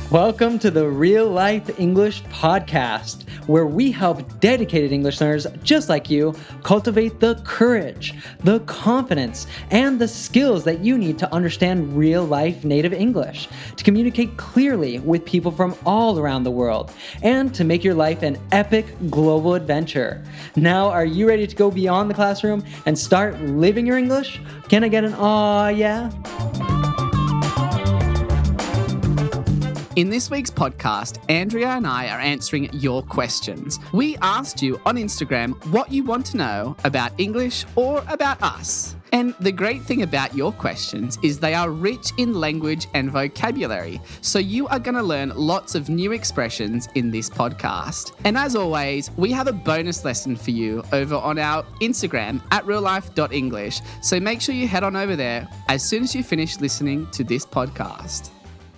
Welcome to the Real Life English Podcast, where we help dedicated English learners just like you cultivate the courage, the confidence, and the skills that you need to understand real life native English, to communicate clearly with people from all around the world, and to make your life an epic global adventure. Now, are you ready to go beyond the classroom and start living your English? Can I get an aw, yeah? In this week's podcast, Andrea and I are answering your questions. We asked you on Instagram what you want to know about English or about us. And the great thing about your questions is they are rich in language and vocabulary, so you are going to learn lots of new expressions in this podcast. And as always, we have a bonus lesson for you over on our Instagram at reallife.english, so make sure you head on over there as soon as you finish listening to this podcast.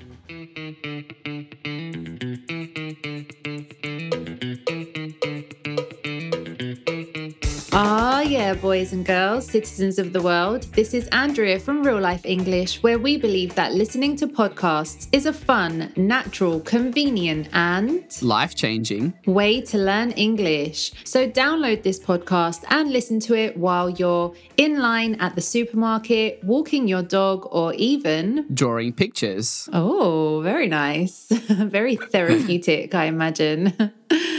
Ah, yeah, boys and girls, citizens of the world. This is Andrea from Real Life English, where we believe that listening to podcasts is a fun, natural, convenient, and life-changing way to learn English. So download this podcast and listen to it while you're in line at the supermarket, walking your dog, or even drawing pictures. Oh, very nice. Very therapeutic, I imagine.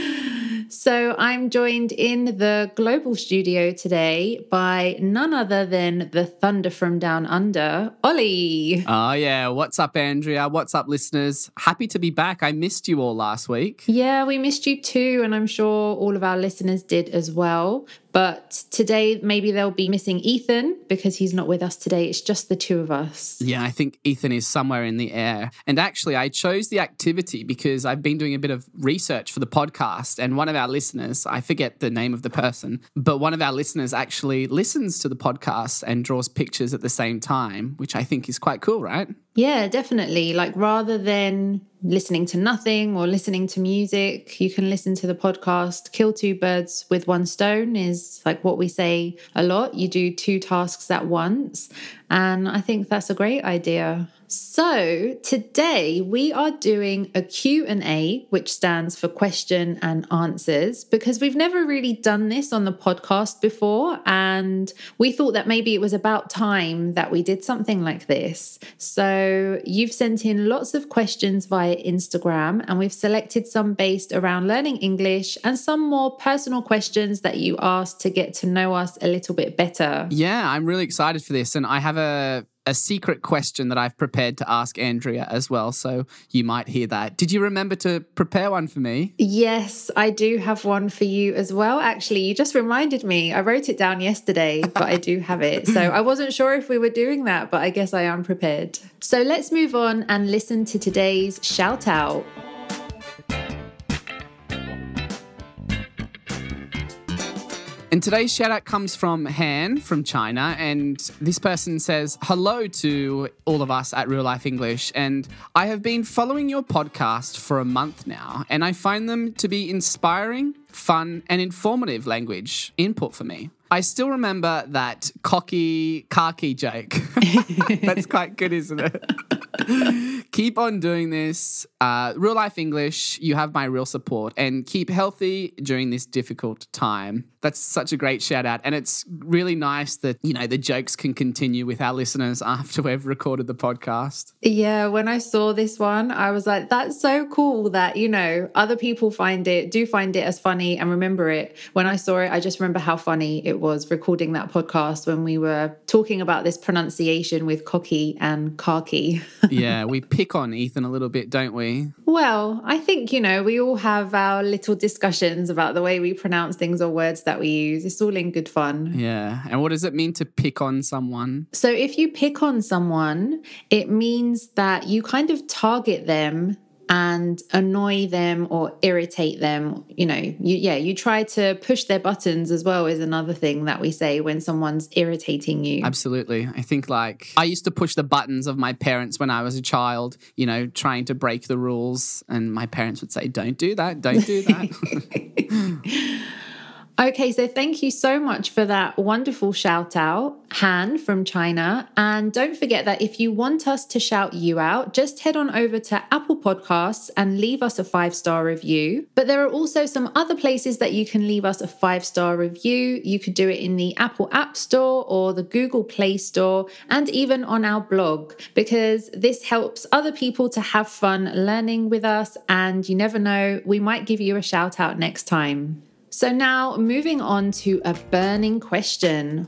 So I'm joined in the global studio today by none other than the Thunder from Down Under, Ollie. Oh, yeah. What's up, Andrea? What's up, listeners? Happy to be back. I missed you all last week. Yeah, we missed you too, and I'm sure all of our listeners did as well. But today, maybe they'll be missing Ethan because he's not with us today. It's just the two of us. Yeah, I think Ethan is somewhere in the air. And actually, I chose the activity because I've been doing a bit of research for the podcast. And one of our listeners, I forget the name of the person, but one of our listeners actually listens to the podcast and draws pictures at the same time, which I think is quite cool, right? Yeah, definitely. Like rather than listening to nothing or listening to music, you can listen to the podcast. Kill two birds with one stone is like what we say a lot. You do two tasks at once. And I think that's a great idea. So today we are doing a Q&A, which stands for question and answers, because we've never really done this on the podcast before. And we thought that maybe it was about time that we did something like this. So you've sent in lots of questions via Instagram, and we've selected some based around learning English and some more personal questions that you asked to get to know us a little bit better. Yeah, I'm really excited for this. And I have a secret question that I've prepared to ask Andrea as well, so you might hear that. Did you remember to prepare one for me? Yes, I do have one for you as well. Actually, you just reminded me. I wrote it down yesterday, but I do have it. So I wasn't sure if we were doing that, but I guess I am prepared. So let's move on and listen to today's shout out. And today's shout out comes from Han from China. And this person says, hello to all of us at Real Life English. And I have been following your podcast for a month now, and I find them to be inspiring, fun, and informative language input for me. I still remember that cocky khaki joke. That's quite good, isn't it? Keep on doing this. Real Life English, you have my real support, and keep healthy during this difficult time. That's such a great shout out. And it's really nice that, you know, the jokes can continue with our listeners after we've recorded the podcast. Yeah, when I saw this one, I was like, that's so cool that, you know, other people find it as funny and remember it. When I saw it, I just remember how funny it was recording that podcast when we were talking about this pronunciation with cocky and khaki. Yeah, we pick on Ethan a little bit, don't we? Well, I think, you know, we all have our little discussions about the way we pronounce things or words that we use. It's all in good fun. Yeah. And what does it mean to pick on someone? So if you pick on someone, it means that you kind of target them and annoy them or irritate them. You know, you try to push their buttons as well is another thing that we say when someone's irritating you. Absolutely. I think like I used to push the buttons of my parents when I was a child, you know, trying to break the rules. And my parents would say, don't do that, don't do that. Okay, so thank you so much for that wonderful shout out, Han from China. And don't forget that if you want us to shout you out, just head on over to Apple Podcasts and leave us a 5-star review. But there are also some other places that you can leave us a 5-star review. You could do it in the Apple App Store or the Google Play Store, and even on our blog, because this helps other people to have fun learning with us. And you never know, we might give you a shout out next time. So now moving on to a burning question.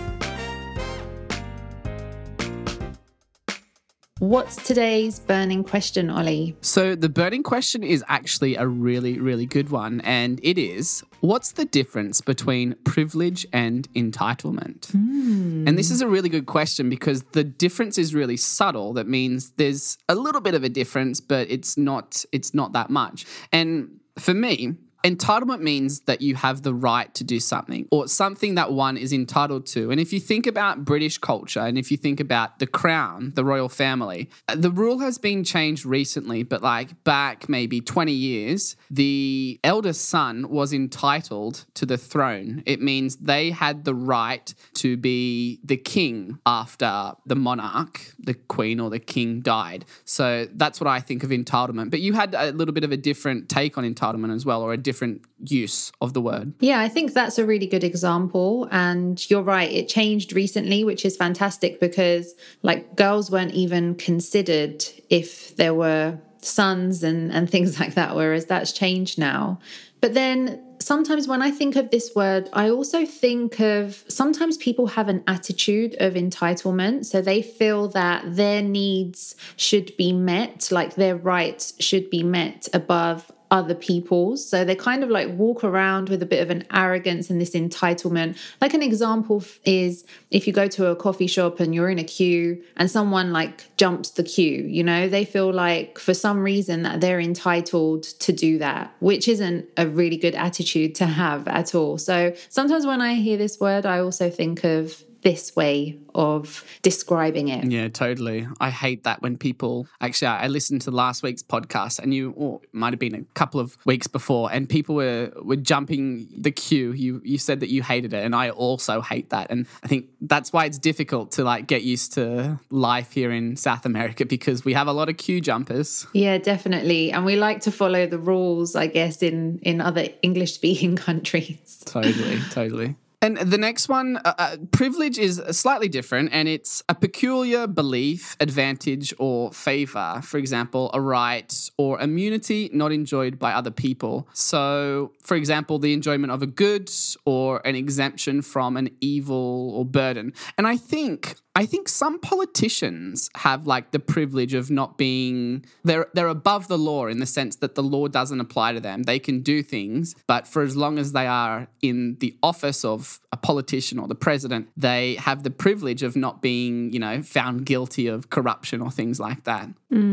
What's today's burning question, Ollie? So the burning question is actually a really, really good one. And it is, what's the difference between privilege and entitlement? And this is a really good question because the difference is really subtle. That means there's a little bit of a difference, but it's not that much. And for me, entitlement means that you have the right to do something or something that one is entitled to. And if you think about British culture and if you think about the crown, the royal family, the rule has been changed recently, but like back maybe 20 years, the eldest son was entitled to the throne. It means they had the right to be the king after the monarch, the queen or the king died. So that's what I think of entitlement. But you had a little bit of a different take on entitlement as well, or a different use of the word. Yeah, I think that's a really good example. And you're right, it changed recently, which is fantastic because like girls weren't even considered if there were sons and things like that, whereas that's changed now. But then sometimes when I think of this word, I also think of sometimes people have an attitude of entitlement. So they feel that their needs should be met, like their rights should be met above other people's. So they kind of like walk around with a bit of an arrogance and this entitlement. Like an example is if you go to a coffee shop and you're in a queue and someone like jumps the queue, you know, they feel like for some reason that they're entitled to do that, which isn't a really good attitude to have at all. So sometimes when I hear this word, I also think of this way of describing it. Yeah, totally. I hate that when people, actually, I listened to last week's podcast and it might have been a couple of weeks before, and people were jumping the queue. You said that you hated it, and I also hate that. And I think that's why it's difficult to like get used to life here in South America, because we have a lot of queue jumpers. Yeah, definitely. And we like to follow the rules, I guess, in other English-speaking countries. Totally. And the next one, privilege is slightly different, and it's a peculiar belief, advantage, or favor. For example, a right or immunity not enjoyed by other people. So, for example, the enjoyment of a good or an exemption from an evil or burden. And I think some politicians have like the privilege of not being, they're above the law in the sense that the law doesn't apply to them. They can do things, but for as long as they are in the office of a politician or the president, they have the privilege of not being, found guilty of corruption or things like that.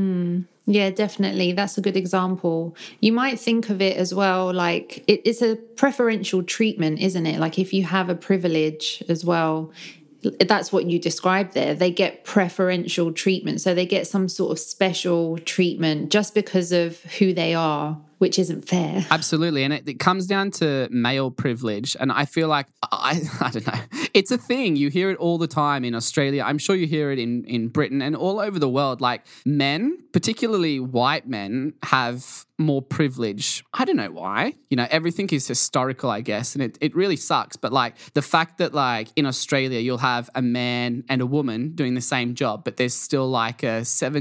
Yeah, definitely. That's a good example. You might think of it as well, like it's a preferential treatment, isn't it? Like if you have a privilege as well, that's what you described there. They get preferential treatment. So they get some sort of special treatment just because of who they are, which isn't fair. Absolutely. And it comes down to male privilege. And I feel like, I don't know, it's a thing. You hear it all the time in Australia. I'm sure you hear it in Britain and all over the world. Like men, particularly white men, have more privilege. I don't know why. Everything is historical, I guess, and it really sucks. But like the fact that like in Australia, you'll have a man and a woman doing the same job, but there's still like a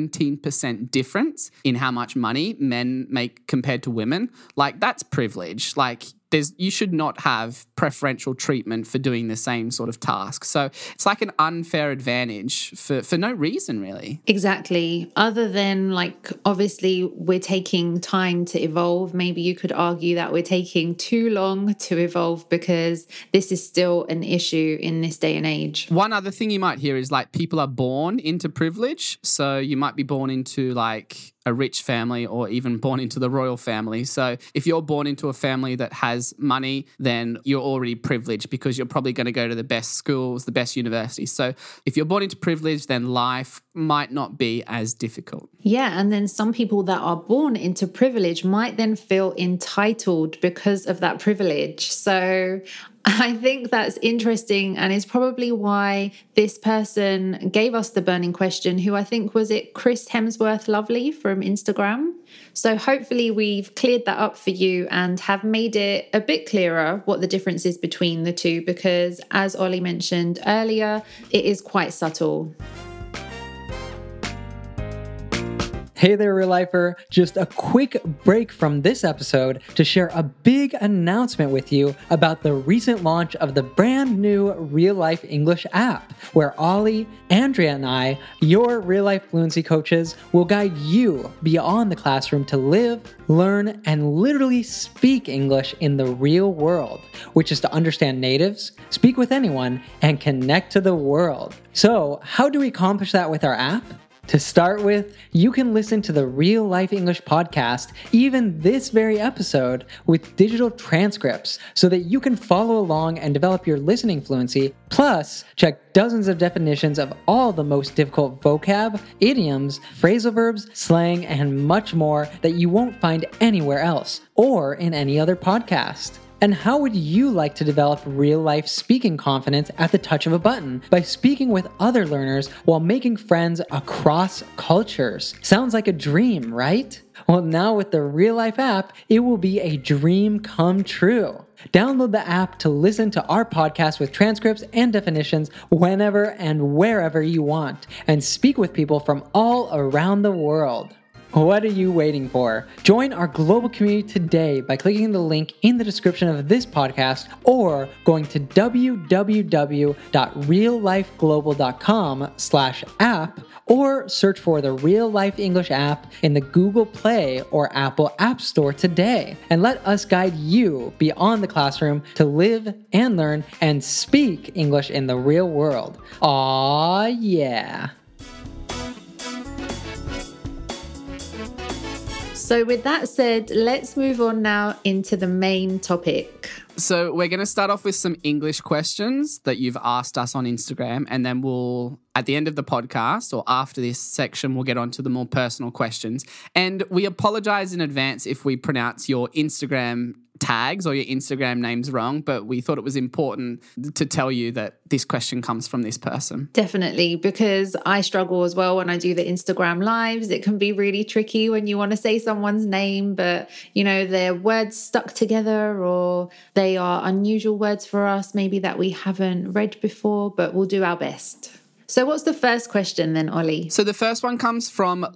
17% difference in how much money men make compared to women. Like that's privilege. Like you should not have preferential treatment for doing the same sort of task. So it's like an unfair advantage for no reason, really. Exactly. Other than like, obviously we're taking time to evolve. Maybe you could argue that we're taking too long to evolve because this is still an issue in this day and age. One other thing you might hear is like people are born into privilege. So you might be born into like a rich family or even born into the royal family. So if you're born into a family that has money, then you're already privileged because you're probably going to go to the best schools, the best universities. So if you're born into privilege, then life might not be as difficult. Yeah, and then some people that are born into privilege might then feel entitled because of that privilege. So I think that's interesting, and it's probably why this person gave us the burning question, who I think was it Chris Hemsworth Lovely from Instagram. So hopefully we've cleared that up for you and have made it a bit clearer what the difference is between the two, because as Ollie mentioned earlier, it is quite subtle. Hey there, real lifer. Just a quick break from this episode to share a big announcement with you about the recent launch of the brand new Real Life English app, where Ollie, Andrea, and I, your real life fluency coaches, will guide you beyond the classroom to live, learn, and literally speak English in the real world, which is to understand natives, speak with anyone, and connect to the world. So, how do we accomplish that with our app? To start with, you can listen to the Real Life English podcast, even this very episode, with digital transcripts so that you can follow along and develop your listening fluency. Plus, check dozens of definitions of all the most difficult vocab, idioms, phrasal verbs, slang, and much more that you won't find anywhere else or in any other podcast. And how would you like to develop real-life speaking confidence at the touch of a button by speaking with other learners while making friends across cultures? Sounds like a dream, right? Well, now with the Real Life app, it will be a dream come true. Download the app to listen to our podcast with transcripts and definitions whenever and wherever you want, and speak with people from all around the world. What are you waiting for? Join our global community today by clicking the link in the description of this podcast or going to www.reallifeglobal.com/app or search for the Real Life English app in the Google Play or Apple App Store today. And let us guide you beyond the classroom to live and learn and speak English in the real world. Aw, yeah. So with that said, let's move on now into the main topic. So we're going to start off with some English questions that you've asked us on Instagram, and then we'll, at the end of the podcast or after this section, we'll get on to the more personal questions. And we apologize in advance if we pronounce your Instagram tags or your Instagram names wrong, but we thought it was important to tell you that this question comes from this person. Definitely, because I struggle as well when I do the Instagram lives. It can be really tricky when you want to say someone's name, but their words stuck together or they are unusual words for us, maybe that we haven't read before, but we'll do our best. So what's the first question then, Ollie? So the first one comes from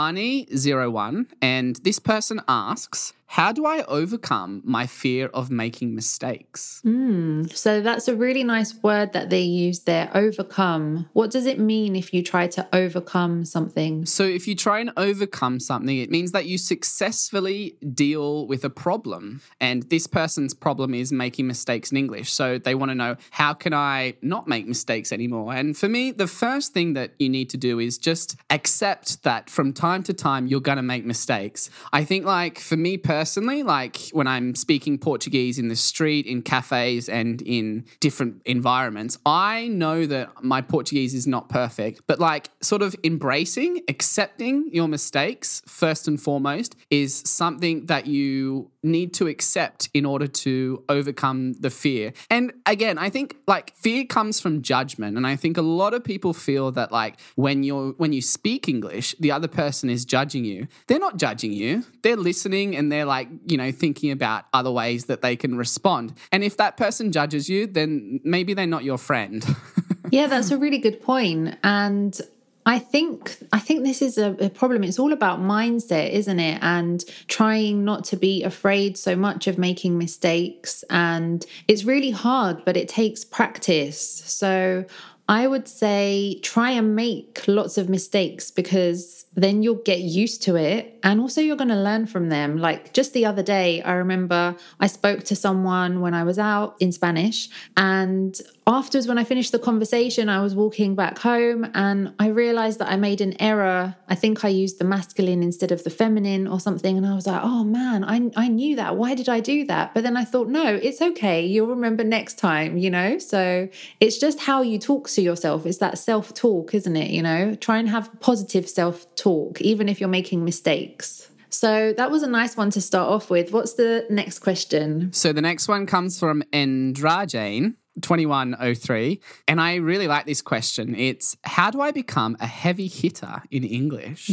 Lawani01, and this person asks, how do I overcome my fear of making mistakes? So that's a really nice word that they use there, overcome. What does it mean if you try to overcome something? So if you try and overcome something, it means that you successfully deal with a problem. And this person's problem is making mistakes in English. So they want to know, how can I not make mistakes anymore? And for me, the first thing that you need to do is just accept that from time to time, you're going to make mistakes. I think for me personally, when I'm speaking Portuguese in the street, in cafes and in different environments, I know that my Portuguese is not perfect, but sort of embracing, accepting your mistakes first and foremost is something that you need to accept in order to overcome the fear. And again, I think fear comes from judgment. And I think a lot of people feel that when you speak English, the other person is judging you. They're not judging you. They're listening and they're thinking about other ways that they can respond. And if that person judges you, then maybe they're not your friend. Yeah, that's a really good point. And I think this is a problem. It's all about mindset, isn't it? And trying not to be afraid so much of making mistakes. And it's really hard, but it takes practice. So I would say try and make lots of mistakes, because then you'll get used to it. And also you're going to learn from them. Like just the other day, I remember I spoke to someone when I was out in Spanish. And afterwards, when I finished the conversation, I was walking back home and I realized that I made an error. I think I used the masculine instead of the feminine or something. And I was like, oh man, I knew that. Why did I do that? But then I thought, no, it's okay. You'll remember next time, you know? So it's just how you talk to yourself. It's that self-talk, isn't it? You know, try and have positive self-talk, even if you're making mistakes. So that was a nice one to start off with. What's the next question? So the next one comes from Endrajane, 2103. And I really like this question. It's, how do I become a heavy hitter in English?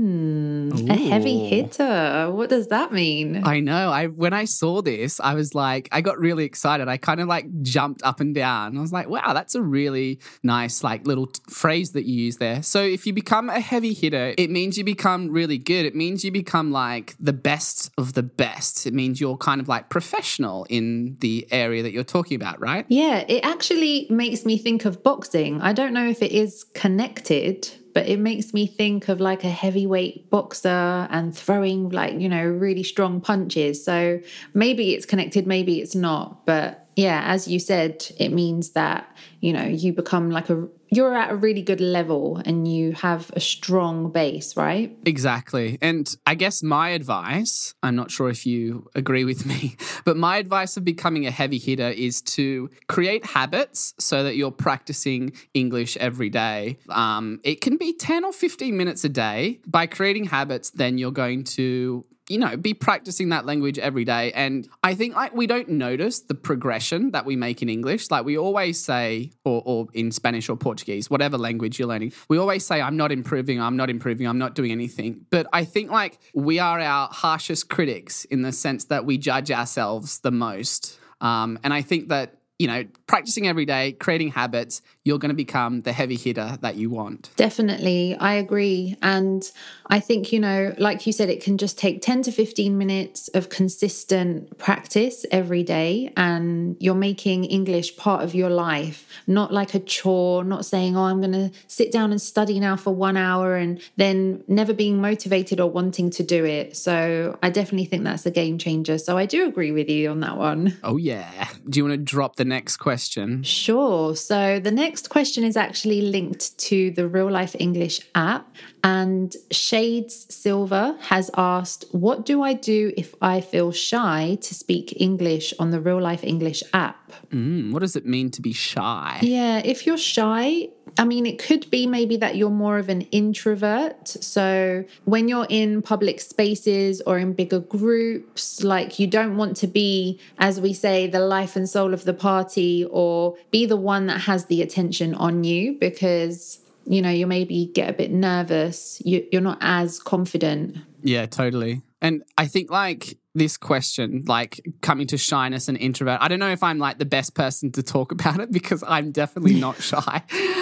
A heavy hitter. What does that mean? I know. When I saw this, I was like, I got really excited. I kind of like jumped up and down. I was like, wow, that's a really nice like little phrase that you use there. So if you become a heavy hitter, it means you become really good. It means you become like the best of the best. It means you're kind of like professional in the area that you're talking about, right? Yeah, it actually makes me think of boxing. I don't know if it is connected, but it makes me think of like a heavyweight boxer and throwing like, you know, really strong punches. So maybe it's connected, maybe it's not. But yeah, as you said, it means that, you know, you become like you're at a really good level and you have a strong base, right? Exactly. And I guess my advice, I'm not sure if you agree with me, but my advice of becoming a heavy hitter is to create habits so that you're practicing English every day. It can be 10 or 15 minutes a day. By creating habits, then you're going to be practicing that language every day. And I think like we don't notice the progression that we make in English. Like we always say, or in Spanish or Portuguese, whatever language you're learning, we always say, I'm not improving, I'm not doing anything. But I think like we are our harshest critics in the sense that we judge ourselves the most. And I think that, practicing every day, creating habits, you're going to become the heavy hitter that you want. Definitely. I agree. And I think, like you said, it can just take 10 to 15 minutes of consistent practice every day. And you're making English part of your life, not like a chore, not saying, I'm going to sit down and study now for 1 hour and then never being motivated or wanting to do it. So I definitely think that's a game changer. So I do agree with you on that one. Oh, yeah. Do you want to drop the next question? Sure. So the next question is actually linked to the Real Life English app. And Shades Silver has asked, what do I do if I feel shy to speak English on the Real Life English app? What does it mean to be shy? Yeah, if you're shy, it could be maybe that you're more of an introvert. So when you're in public spaces or in bigger groups, like you don't want to be, as we say, the life and soul of the party or be the one that has the attention on you because, you maybe get a bit nervous. You're not as confident. Yeah, totally. And I think like this question, like coming to shyness and introvert, I don't know if I'm like the best person to talk about it because I'm definitely not shy.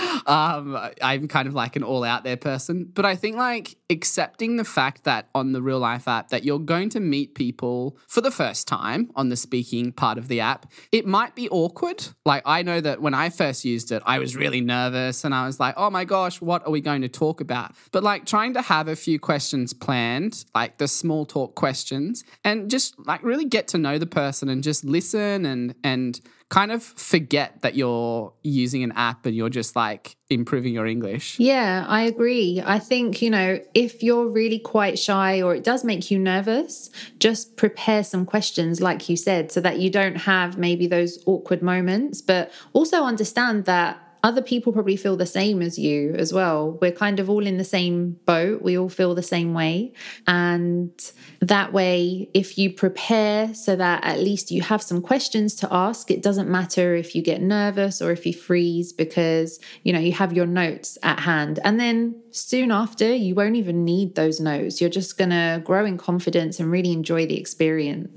I'm kind of like an all out there person. But I think like accepting the fact that on the Real Life app that you're going to meet people for the first time on the speaking part of the app, it might be awkward. Like I know that when I first used it, I was really nervous and I was like, oh my gosh, what are we going to talk about? But like trying to have a few questions planned, like the small talk questions, and just like really get to know the person and just listen and kind of forget that you're using an app and you're just like improving your English. Yeah, I agree. I think, if you're really quite shy or it does make you nervous, just prepare some questions, like you said, so that you don't have maybe those awkward moments, but also understand that other people probably feel the same as you as well. We're kind of all in the same boat. We all feel the same way. And that way, if you prepare so that at least you have some questions to ask, it doesn't matter if you get nervous or if you freeze because, you have your notes at hand. And then soon after, you won't even need those notes. You're just going to grow in confidence and really enjoy the experience.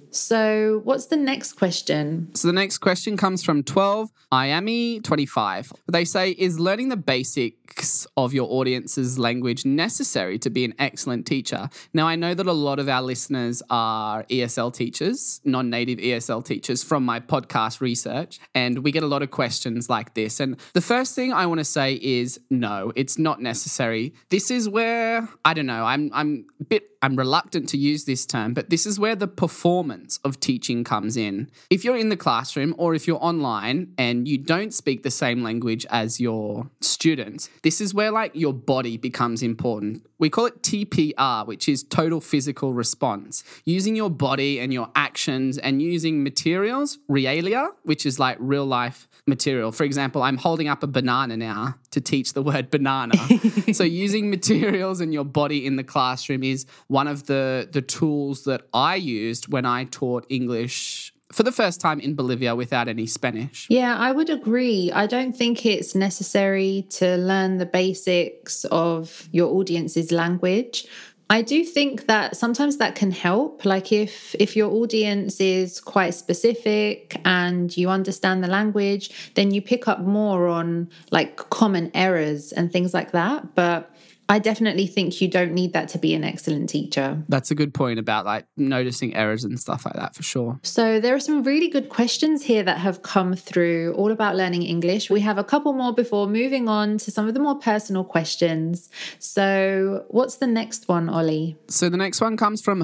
So what's the next question? So the next question comes from 12 Iami 25. They say, is learning the basics of your audience's language necessary to be an excellent teacher? Now, I know that a lot of our listeners are ESL teachers, non-native ESL teachers from my podcast research, and we get a lot of questions like this. And the first thing I want to say is no, it's not necessary. This is where, I don't know, I'm reluctant to use this term, but this is where the performance of teaching comes in. If you're in the classroom or if you're online and you don't speak the same language as your students, this is where like your body becomes important. We call it TPR, which is total physical response. Using your body and your actions and using materials, realia, which is like real life material. For example, I'm holding up a banana now to teach the word banana. So using materials and your body in the classroom is one of the tools that I used when I taught English for the first time in Bolivia without any Spanish. Yeah, I would agree. I don't think it's necessary to learn the basics of your audience's language. I do think that sometimes that can help. Like if your audience is quite specific and you understand the language, then you pick up more on like common errors and things like that. But I definitely think you don't need that to be an excellent teacher. That's a good point about like noticing errors and stuff like that for sure. So there are some really good questions here that have come through all about learning English. We have a couple more before moving on to some of the more personal questions. So what's the next one, Ollie? So the next one comes from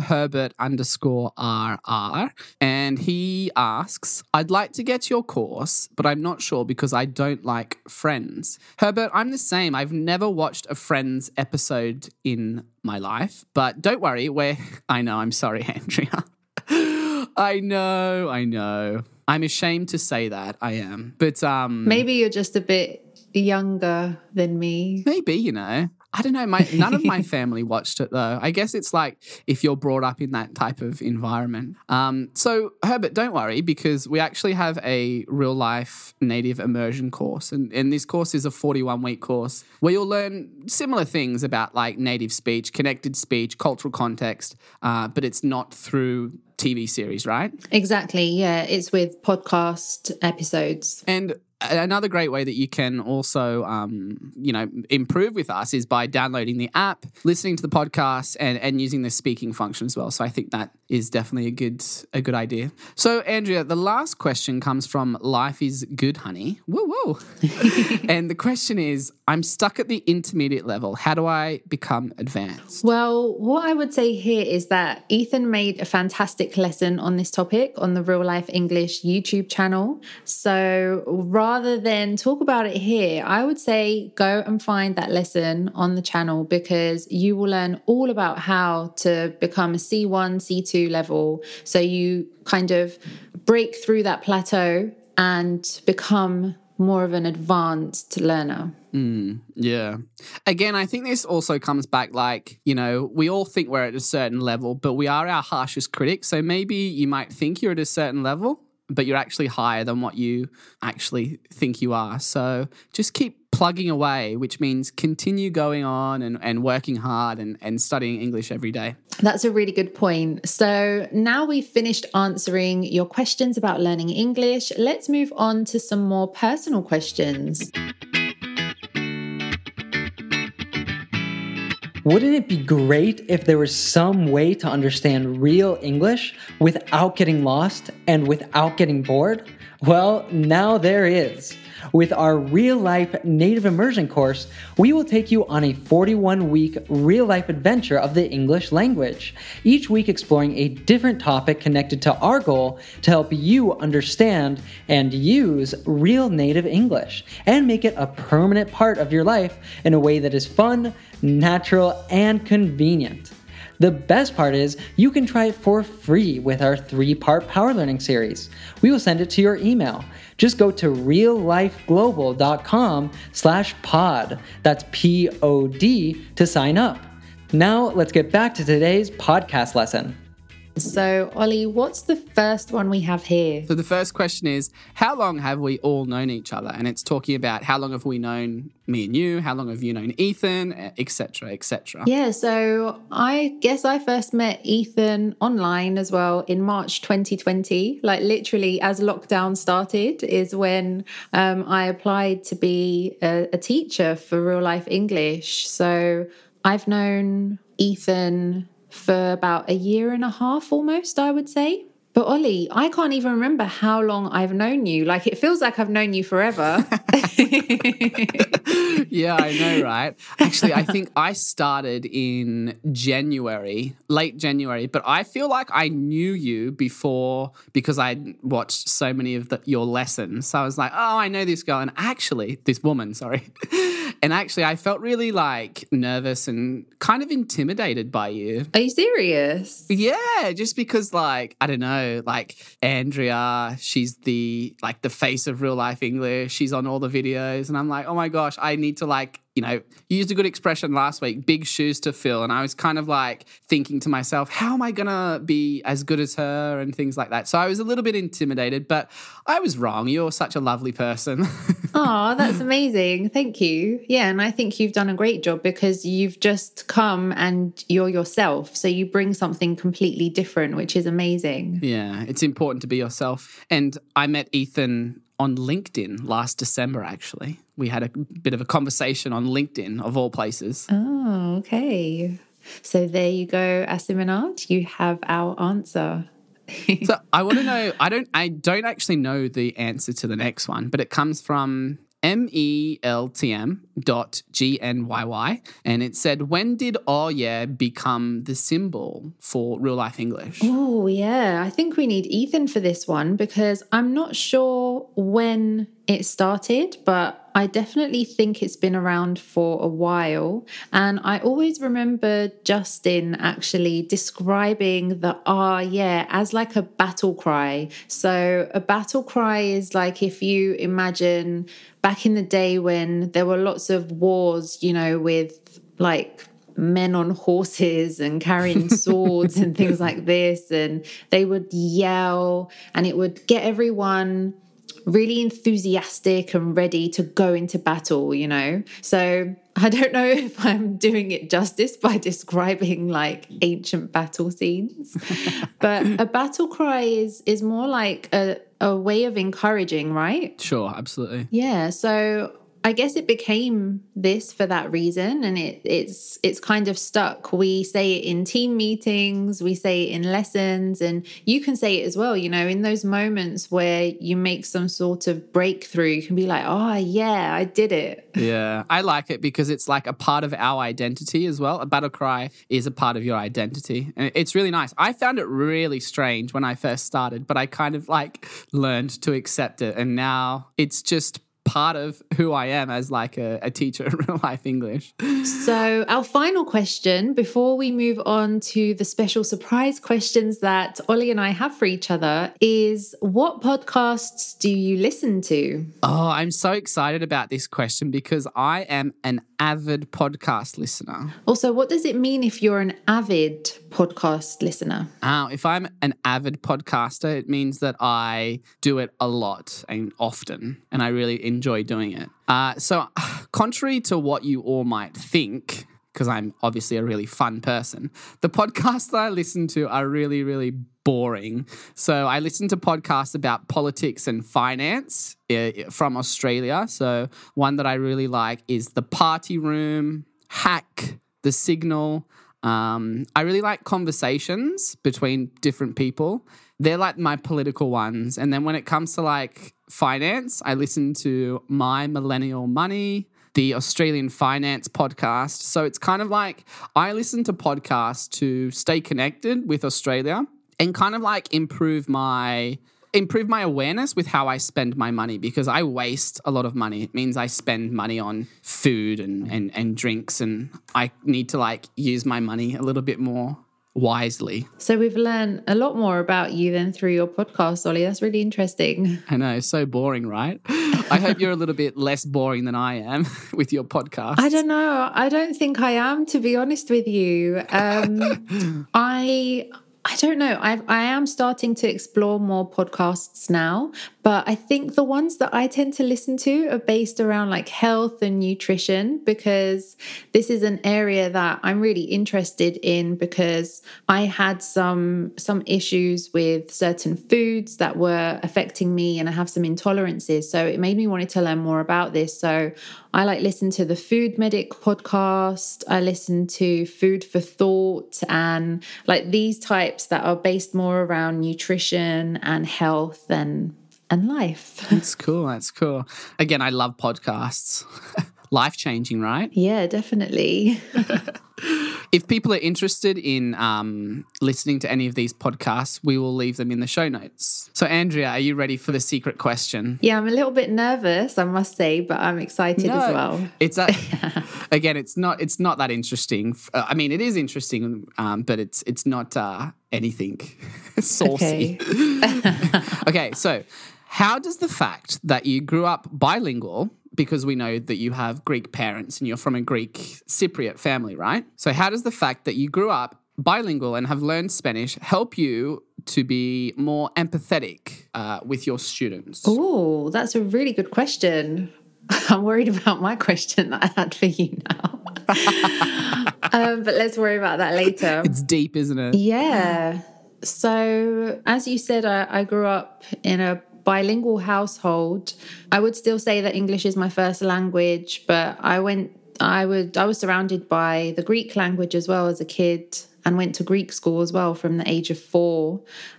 Herbert_RR, and he asks, I'd like to get your course, but I'm not sure because I don't like Friends. Herbert, I'm the same. I've never watched a Friends episode in my life, but don't worry, I know, I'm sorry, Andrea. I know. I'm ashamed to say that, I am. But maybe you're just a bit younger than me. Maybe, I don't know. None of my family watched it though. I guess it's like if you're brought up in that type of environment. So Herbert, don't worry because we actually have a real life native immersion course. And this course is a 41-week course where you'll learn similar things about like native speech, connected speech, cultural context, but it's not through TV series, right? Exactly. Yeah. It's with podcast episodes. And another great way that you can also, improve with us is by downloading the app, listening to the podcast, and using the speaking function as well. So I think that is definitely a good idea. So Andrea, the last question comes from Life is Good, Honey. Woo woo. And the question is, I'm stuck at the intermediate level. How do I become advanced? Well, what I would say here is that Ethan made a fantastic lesson on this topic on the Real Life English YouTube channel. So rather than talk about it here, I would say go and find that lesson on the channel because you will learn all about how to become a C1, C2 level. So you kind of break through that plateau and become more of an advanced learner. Yeah. Again, I think this also comes back like, we all think we're at a certain level, but we are our harshest critic. So maybe you might think you're at a certain level, but you're actually higher than what you actually think you are. So just keep plugging away, which means continue going on and working hard and studying English every day. That's a really good point. So now we've finished answering your questions about learning English. Let's move on to some more personal questions. Wouldn't it be great if there was some way to understand real English without getting lost and without getting bored? Well, now there is. With our Real Life Native Immersion course, we will take you on a 41-week real-life adventure of the English language, each week exploring a different topic connected to our goal to help you understand and use real native English and make it a permanent part of your life in a way that is fun, natural, and convenient. The best part is you can try it for free with our 3-part Power Learning series. We will send it to your email. Just go to reallifeglobal.com/pod. That's POD to sign up. Now let's get back to today's podcast lesson. So, Ollie, what's the first one we have here? So the first question is, how long have we all known each other? And it's talking about how long have we known me and you, how long have you known Ethan, etc., etc. Yeah, so I guess I first met Ethan online as well in March 2020. Like literally as lockdown started is when I applied to be a teacher for Real Life English. So I've known Ethan for about a year and a half almost, I would say. But Ollie, I can't even remember how long I've known you. Like, it feels like I've known you forever. Yeah, I know, right? Actually, I think I started in January, late January, but I feel like I knew you before because I watched so many of your lessons. So I was like, oh, I know this girl. And actually, this woman, sorry. And actually, I felt really like nervous and kind of intimidated by you. Are you serious? Yeah, just because like, I don't know, like Andrea, she's the face of Real Life English. She's on all the videos and I'm like, oh my gosh, I need to like, you know, you used a good expression last week, big shoes to fill. And I was kind of like thinking to myself, how am I going to be as good as her and things like that. So I was a little bit intimidated, but I was wrong. You're such a lovely person. Oh, that's amazing. Thank you. Yeah, and I think you've done a great job because you've just come and you're yourself. So you bring something completely different, which is amazing. Yeah, it's important to be yourself. And I met Ethan on LinkedIn last December, actually. We had a bit of a conversation on LinkedIn, of all places. Oh, okay. So there you go, Asiminat. You have our answer. So I want to know, I don't actually know the answer to the next one, but it comes from meltm.gnyy, and it said, when did oh yeah become the symbol for Real Life English? Oh, yeah. I think we need Ethan for this one because I'm not sure when it started, but I definitely think it's been around for a while. And I always remember Justin actually describing the yeah as like a battle cry. So a battle cry is like if you imagine back in the day when there were lots of wars, you know, with like men on horses and carrying swords and things like this, and they would yell and it would get everyone really enthusiastic and ready to go into battle, you know? So I don't know if I'm doing it justice by describing like ancient battle scenes, but a battle cry is more like a way of encouraging, right? Sure, absolutely. Yeah, so I guess it became this for that reason, and it's kind of stuck. We say it in team meetings, we say it in lessons, and you can say it as well, you know, in those moments where you make some sort of breakthrough, you can be like, oh yeah, I did it. Yeah, I like it because it's like a part of our identity as well. A battle cry is a part of your identity. And it's really nice. I found it really strange when I first started, but I kind of like learned to accept it. And now it's just part of who I am as like a teacher in Real Life English. So our final question before we move on to the special surprise questions that Ollie and I have for each other is, what podcasts do you listen to? Oh, I'm so excited about this question because I am an avid podcast listener. Also, what does it mean if you're an avid podcast listener? If I'm an avid podcaster, it means that I do it a lot and often, and I really enjoy doing it. So contrary to what you all might think, because I'm obviously a really fun person, the podcasts that I listen to are really, really boring. So I listen to podcasts about politics and finance from Australia. So one that I really like is The Party Room, Hack, The Signal. I really like conversations between different people. They're like my political ones. And then when it comes to like finance, I listen to My Millennial Money, the Australian Finance Podcast. So it's kind of like I listen to podcasts to stay connected with Australia and kind of like improve my awareness with how I spend my money, because I waste a lot of money. It means I spend money on food and drinks, and I need to like use my money a little bit more wisely. So we've learned a lot more about you then through your podcast, Ollie. That's really interesting. I know, so boring, right? I hope you're a little bit less boring than I am with your podcast. I don't know. I don't think I am, to be honest with you. I don't know. I am starting to explore more podcasts now, but I think the ones that I tend to listen to are based around like health and nutrition, because this is an area that I'm really interested in, because I had some issues with certain foods that were affecting me, and I have some intolerances. So it made me wanted to learn more about this. So I like listen to the Food Medic podcast. I listen to Food for Thought, and like these types that are based more around nutrition and health and life. That's cool. That's cool. Again, I love podcasts. Life-changing, right? Yeah, definitely. If people are interested in listening to any of these podcasts, we will leave them in the show notes. So, Andrea, are you ready for the secret question? Yeah, I'm a little bit nervous, I must say, but I'm excited as well. It's again, it's not that interesting. I mean, it is interesting, but it's not anything saucy. Okay, so how does the fact that you grew up bilingual, because we know that you have Greek parents and you're from a Greek Cypriot family, right? So how does the fact that you grew up bilingual and have learned Spanish help you to be more empathetic with your students? Oh, that's a really good question. I'm worried about my question that I had for you now. But let's worry about that later. It's deep, isn't it? Yeah. So as you said, I grew up in a bilingual household. I would still say that English is my first language, but I was surrounded by the Greek language as well as a kid, and went to Greek school as well from the age of 4.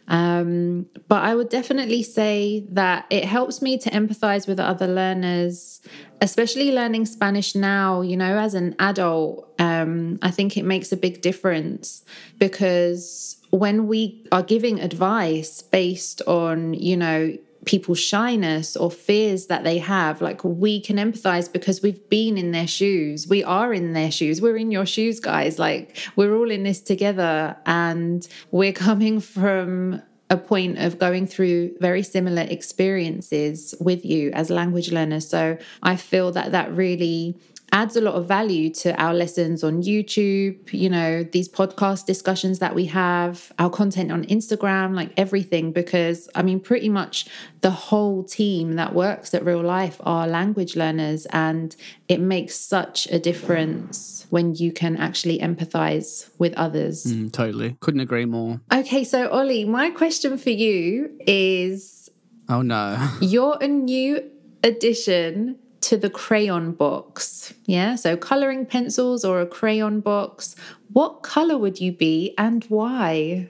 But I would definitely say that it helps me to empathize with other learners, especially learning Spanish now, you know, as an adult. I think it makes a big difference, because when we are giving advice based on, you know, people's shyness or fears that they have, like, we can empathize because we've been in their shoes. We are in their shoes. We're in your shoes, guys. Like, we're all in this together, and we're coming from a point of going through very similar experiences with you as language learners. So I feel that that really adds a lot of value to our lessons on YouTube, you know, these podcast discussions that we have, our content on Instagram, like everything, because I mean, pretty much the whole team that works at Real Life are language learners, and it makes such a difference when you can actually empathize with others. Totally. Couldn't agree more. Okay, so Ollie, my question for you is... Oh no. You're a new addition to the crayon box. Yeah, so coloring pencils or a crayon box. What color would you be and why?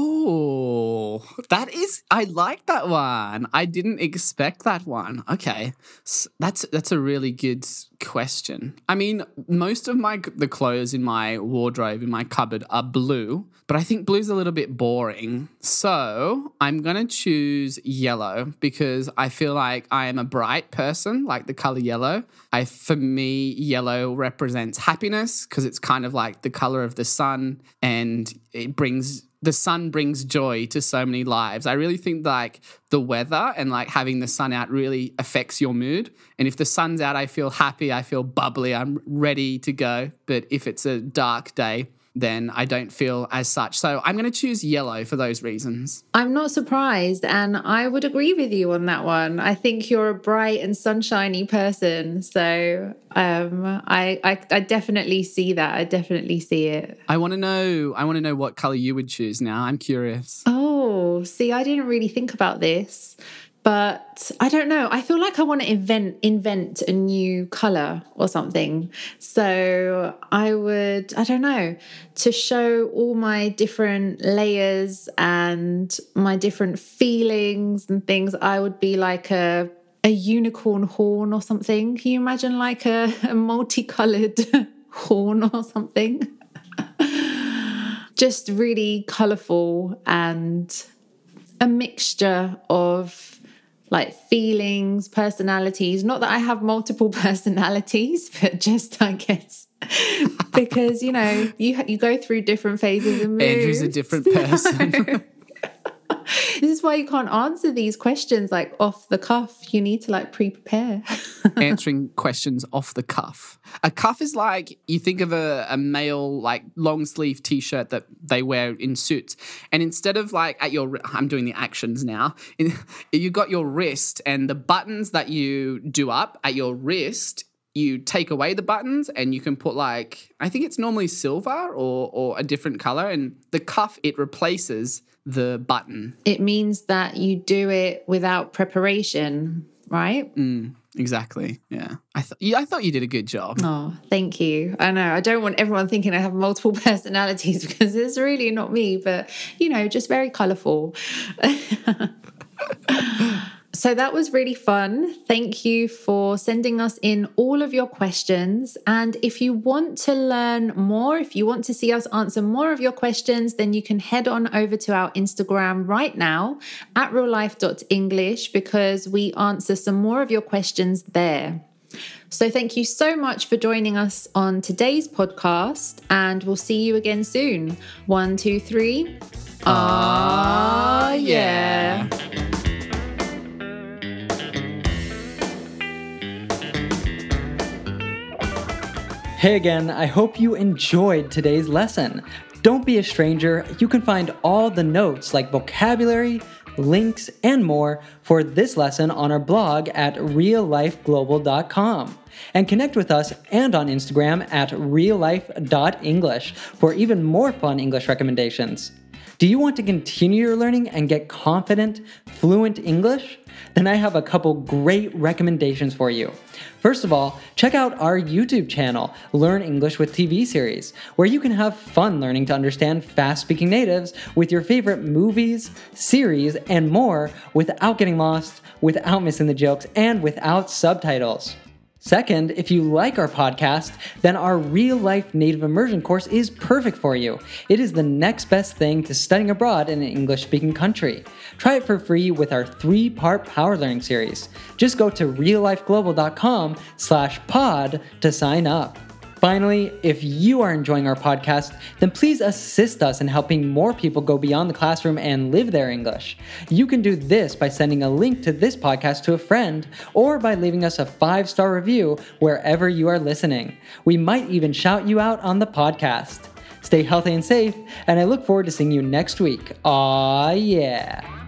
Oh, I like that one. I didn't expect that one. Okay. That's a really good question. I mean, most of the clothes in my wardrobe, in my cupboard, are blue, but I think blue's a little bit boring. So I'm going to choose yellow, because I feel like I am a bright person, like the color yellow. For me, yellow represents happiness, because it's kind of like the color of the sun, and the sun brings joy to so many lives. I really think like the weather and like having the sun out really affects your mood. And if the sun's out, I feel happy, I feel bubbly, I'm ready to go. But if it's a dark day, then I don't feel as such. So I'm going to choose yellow for those reasons. I'm not surprised, and I would agree with you on that one. I think you're a bright and sunshiny person. So I definitely see that. I definitely see it. I want to know what color you would choose now. I'm curious. Oh, see, I didn't really think about this. But I don't know. I feel like I want to invent a new color or something. So I don't know, to show all my different layers and my different feelings and things, I would be like a unicorn horn or something. Can you imagine like a multicolored horn or something? Just really colorful and a mixture of like feelings, personalities. Not that I have multiple personalities, but just, I guess, because, you know, you go through different phases and moods. Andrew's a different person. This is why you can't answer these questions like off the cuff. You need to like pre-prepare. Answering questions off the cuff. A cuff is like, you think of a male like long sleeve t-shirt that they wear in suits. And instead of like at your, I'm doing the actions now, you got your wrist and the buttons that you do up at your wrist, you take away the buttons and you can put like, I think it's normally silver or a different color, and the cuff, it replaces the button. It means that you do it without preparation, right? Exactly. Yeah. I thought you did a good job. Oh, thank you. I know. I don't want everyone thinking I have multiple personalities because it's really not me, but just very colorful. So that was really fun. Thank you for sending us in all of your questions. And if you want to learn more, if you want to see us answer more of your questions, then you can head on over to our Instagram right now at reallife.english, because we answer some more of your questions there. So thank you so much for joining us on today's podcast, and we'll see you again soon. 1, 2, 3. Yeah. Hey again, I hope you enjoyed today's lesson. Don't be a stranger. You can find all the notes like vocabulary, links, and more for this lesson on our blog at reallifeglobal.com. And connect with us and on Instagram at reallife.english for even more fun English recommendations. Do you want to continue your learning and get confident, fluent English? Then I have a couple great recommendations for you. First of all, check out our YouTube channel, Learn English with TV series, where you can have fun learning to understand fast-speaking natives with your favorite movies, series, and more without getting lost, without missing the jokes, and without subtitles. Second, if you like our podcast, then our Real Life Native Immersion course is perfect for you. It is the next best thing to studying abroad in an English-speaking country. Try it for free with our 3-part Power Learning series. Just go to reallifeglobal.com/pod to sign up. Finally, if you are enjoying our podcast, then please assist us in helping more people go beyond the classroom and live their English. You can do this by sending a link to this podcast to a friend, or by leaving us a 5-star review wherever you are listening. We might even shout you out on the podcast. Stay healthy and safe, and I look forward to seeing you next week. Aw, yeah.